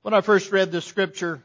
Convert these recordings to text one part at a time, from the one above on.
When I first read this scripture,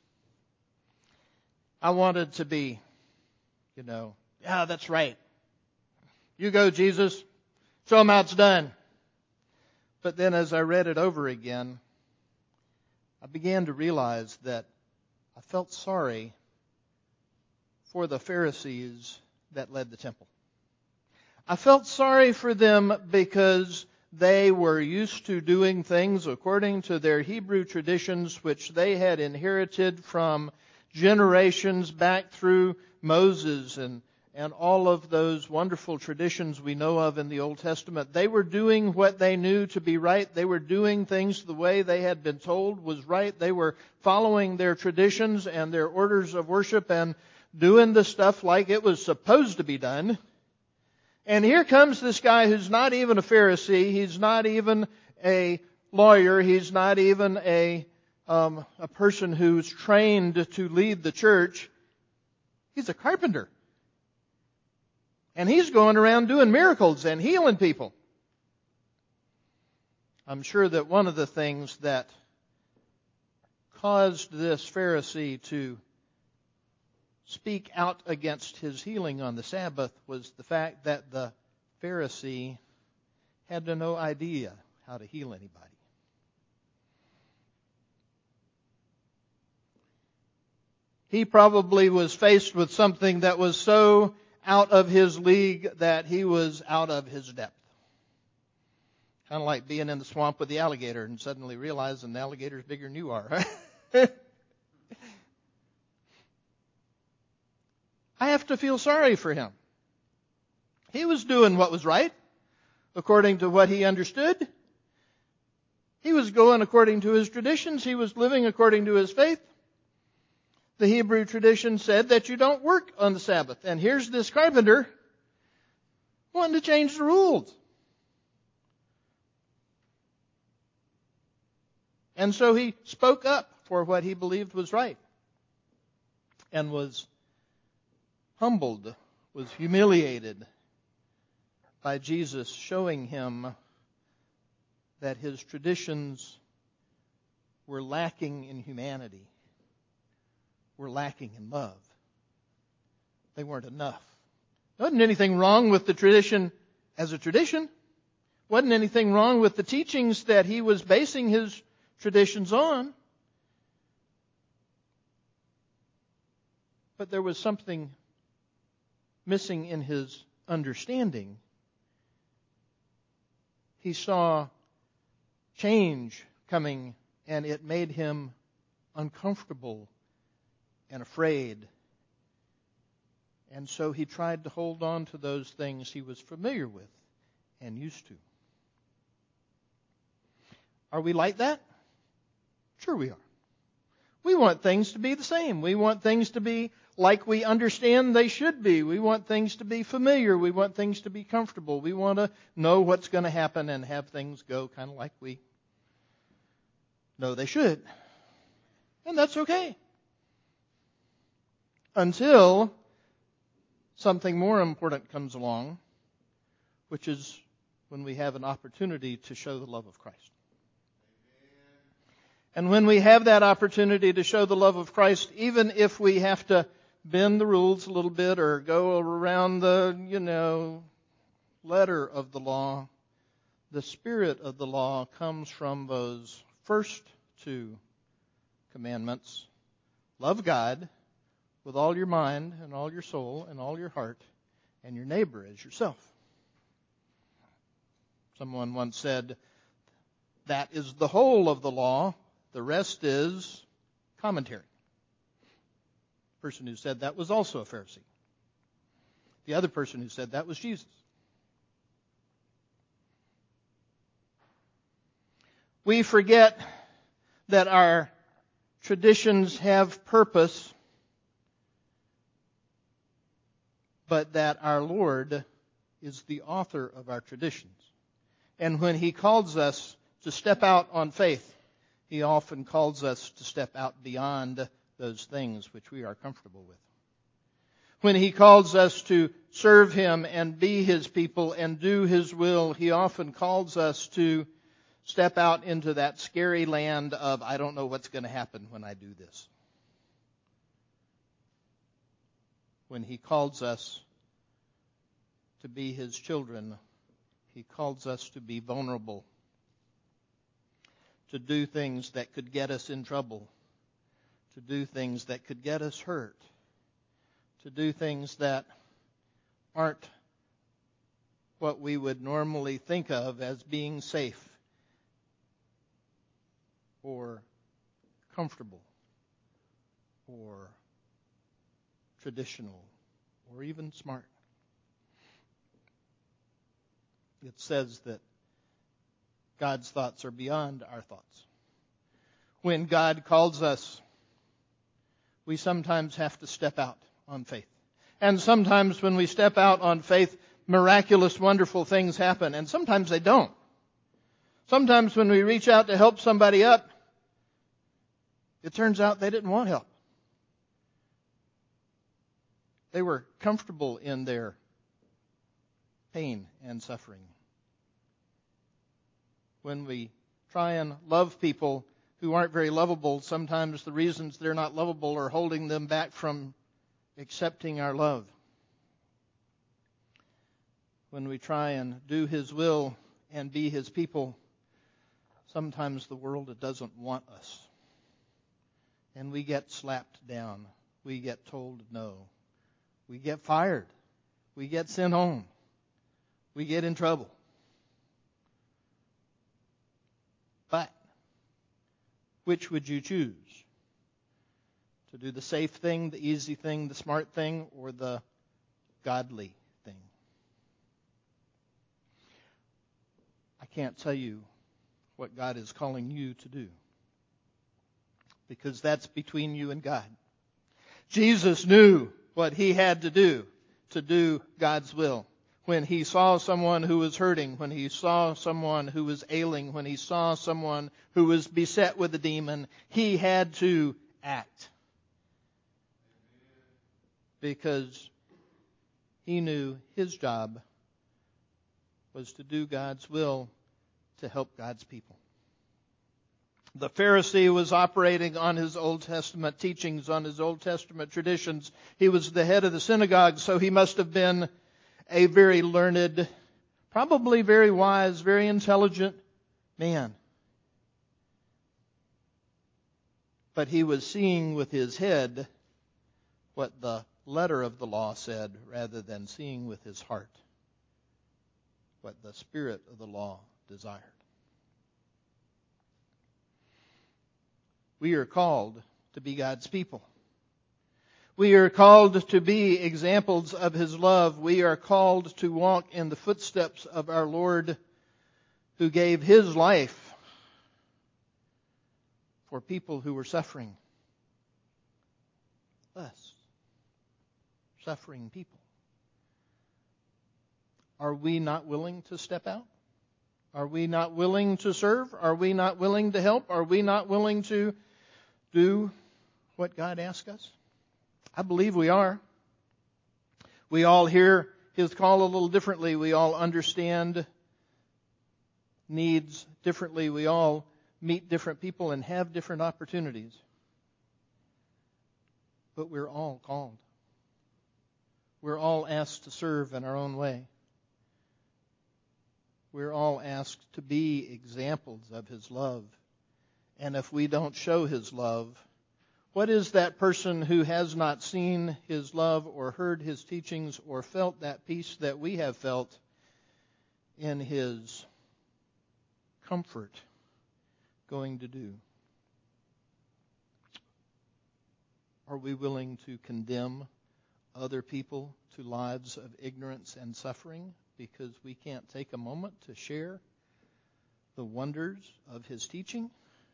I wanted to be, yeah, that's right. You go, Jesus. Show them how it's done. But then as I read it over again, I began to realize that I felt sorry for the Pharisees that led the temple. I felt sorry for them because they were used to doing things according to their Hebrew traditions, which they had inherited from generations back through Moses and all of those wonderful traditions we know of in the Old Testament. They were doing what they knew to be right. They were doing things the way they had been told was right. They were following their traditions and their orders of worship and doing the stuff like it was supposed to be done. And here comes this guy who's not even a Pharisee. He's not even a lawyer. He's not even a person who's trained to lead the church. He's a carpenter. And he's going around doing miracles and healing people. I'm sure that one of the things that caused this Pharisee to speak out against his healing on the Sabbath was the fact that the Pharisee had no idea how to heal anybody. He probably was faced with something that was so out of his league that he was out of his depth. Kind of like being in the swamp with the alligator and suddenly realizing the alligator's bigger than you are. I have to feel sorry for him. He was doing what was right, according to what he understood. He was going according to his traditions. He was living according to his faith. The Hebrew tradition said that you don't work on the Sabbath. And here's this carpenter wanting to change the rules. And so he spoke up for what he believed was right and was humbled, was humiliated by Jesus showing him that his traditions were lacking in humanity, were lacking in love. They weren't enough. There wasn't anything wrong with the tradition as a tradition. Wasn't anything wrong with the teachings that he was basing his traditions on. But there was something missing in his understanding. He saw change coming, and it made him uncomfortable and afraid. And so he tried to hold on to those things he was familiar with and used to. Are we like that? Sure we are. We want things to be the same. We want things to be like we understand they should be. We want things to be familiar. We want things to be comfortable. We want to know what's going to happen and have things go kind of like we know they should. And that's okay. Until something more important comes along, which is when we have an opportunity to show the love of Christ. And when we have that opportunity to show the love of Christ, even if we have to bend the rules a little bit or go around the, letter of the law, the spirit of the law comes from those first two commandments. Love God with all your mind and all your soul and all your heart, and your neighbor as yourself. Someone once said, that is the whole of the law. The rest is commentary. The person who said that was also a Pharisee. The other person who said that was Jesus. We forget that our traditions have purpose, but that our Lord is the author of our traditions. And when He calls us to step out on faith, He often calls us to step out beyond those things which we are comfortable with. When He calls us to serve Him and be His people and do His will, He often calls us to step out into that scary land of, I don't know what's going to happen when I do this. When He calls us to be His children, He calls us to be vulnerable, to do things that could get us in trouble, to do things that could get us hurt, to do things that aren't what we would normally think of as being safe or comfortable or traditional or even smart. It says that God's thoughts are beyond our thoughts. When God calls us, we sometimes have to step out on faith. And sometimes when we step out on faith, miraculous, wonderful things happen. And sometimes they don't. Sometimes when we reach out to help somebody up, it turns out they didn't want help. They were comfortable in their pain and suffering. When we try and love people who aren't very lovable, sometimes the reasons they're not lovable are holding them back from accepting our love. When we try and do His will and be His people, sometimes the world doesn't want us. And we get slapped down. We get told no. We get fired. We get sent home. We get in trouble. But which would you choose? To do the safe thing, the easy thing, the smart thing, or the godly thing? I can't tell you what God is calling you to do, because that's between you and God. Jesus knew what He had to do God's will. When He saw someone who was hurting, when He saw someone who was ailing, when He saw someone who was beset with a demon, He had to act. Because He knew His job was to do God's will, to help God's people. The Pharisee was operating on his Old Testament teachings, on his Old Testament traditions. He was the head of the synagogue, so he must have been a very learned, probably very wise, very intelligent man. But he was seeing with his head what the letter of the law said, rather than seeing with his heart what the spirit of the law desired. We are called to be God's people. We are called to be examples of His love. We are called to walk in the footsteps of our Lord, who gave His life for people who were suffering. Us. Suffering people. Are we not willing to step out? Are we not willing to serve? Are we not willing to help? Are we not willing to do what God asks us? I believe we are. We all hear His call a little differently. We all understand needs differently. We all meet different people and have different opportunities. But we're all called. We're all asked to serve in our own way. We're all asked to be examples of His love. And if we don't show His love, what is that person who has not seen His love or heard His teachings or felt that peace that we have felt in His comfort going to do? Are we willing to condemn other people to lives of ignorance and suffering because we can't take a moment to share the wonders of His teaching?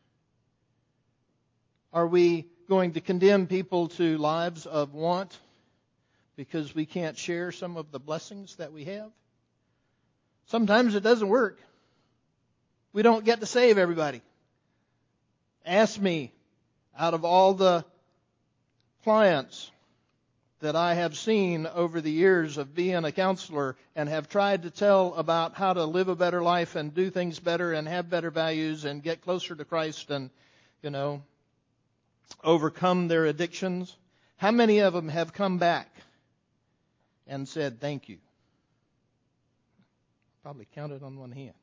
Are we going to condemn people to lives of want because we can't share some of the blessings that we have? Sometimes it doesn't work. We don't get to save everybody. Ask me, out of all the clients that I have seen over the years of being a counselor and have tried to tell about how to live a better life and do things better and have better values and get closer to Christ and, overcome their addictions, how many of them have come back and said thank you? Probably counted on one hand.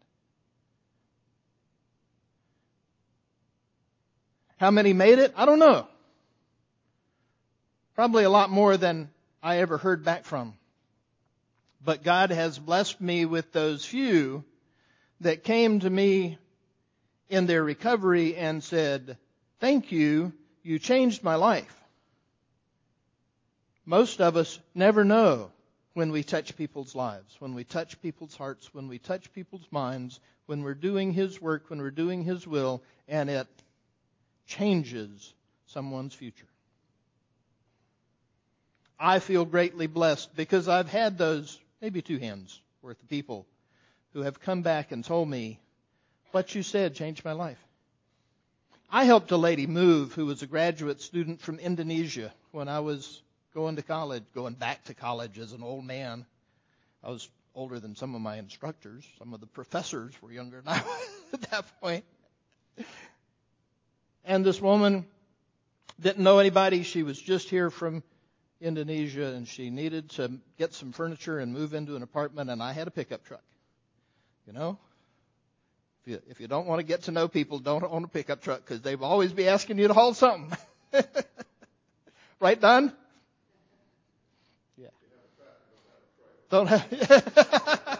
How many made it? I don't know. Probably a lot more than I ever heard back from. But God has blessed me with those few that came to me in their recovery and said, thank you, you changed my life. Most of us never know when we touch people's lives, when we touch people's hearts, when we touch people's minds, when we're doing His work, when we're doing His will, and it changes someone's future. I feel greatly blessed because I've had those, maybe 2 hands worth of people who have come back and told me, what you said changed my life. I helped a lady move who was a graduate student from Indonesia when I was going back to college as an old man. I was older than some of my instructors. Some of the professors were younger than I was at that point. And this woman didn't know anybody. She was just here from Indonesia, and she needed to get some furniture and move into an apartment, and I had a pickup truck. If you don't want to get to know people, don't own a pickup truck because they'll always be asking you to haul something. Right, Don? Yeah. Don't have.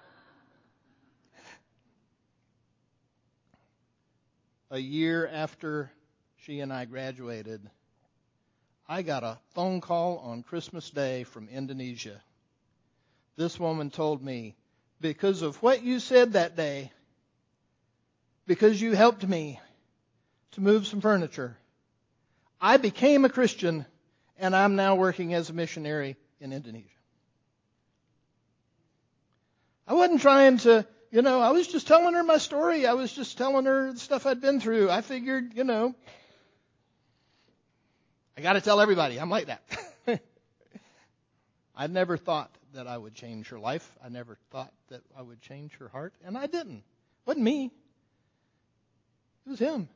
A year after she and I graduated, I got a phone call on Christmas Day from Indonesia. This woman told me, because of what you said that day, because you helped me to move some furniture, I became a Christian, and I'm now working as a missionary in Indonesia. I wasn't trying to, I was just telling her my story. I was just telling her the stuff I'd been through. I figured, I got to tell everybody. I'm like that. I never thought that I would change her life. I never thought that I would change her heart, and I didn't. It wasn't me. It was Him.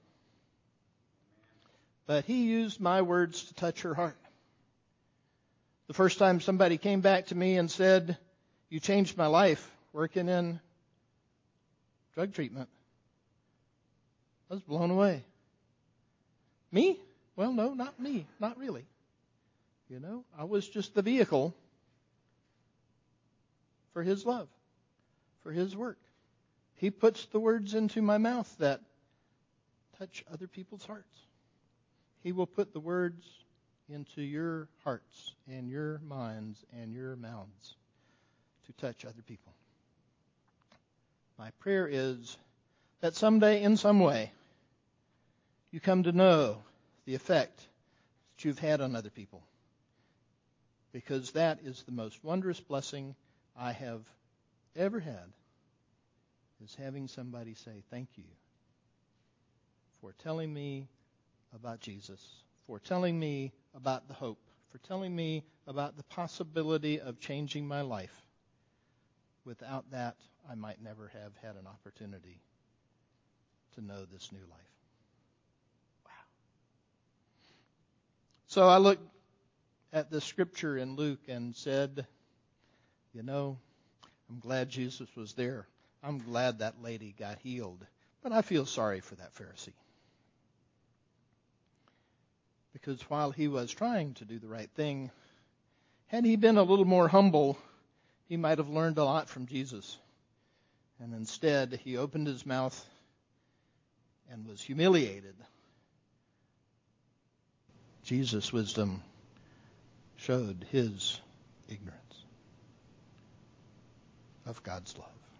But He used my words to touch her heart. The first time somebody came back to me and said, you changed my life working in drug treatment, I was blown away. Me? Well, no, not me. Not really. I was just the vehicle for His love, for His work. He puts the words into my mouth that touch other people's hearts. He will put the words into your hearts and your minds and your mouths to touch other people. My prayer is that someday, in some way, you come to know the effect that you've had on other people. Because that is the most wondrous blessing I have ever had, is having somebody say, thank you for telling me about Jesus, for telling me about the hope, for telling me about the possibility of changing my life. Without that, I might never have had an opportunity to know this new life. Wow. So I looked at the scripture in Luke and said, I'm glad Jesus was there. I'm glad that lady got healed. But I feel sorry for that Pharisee. Because while he was trying to do the right thing, had he been a little more humble, he might have learned a lot from Jesus. And instead, he opened his mouth and was humiliated. Jesus' wisdom showed his ignorance of God's love.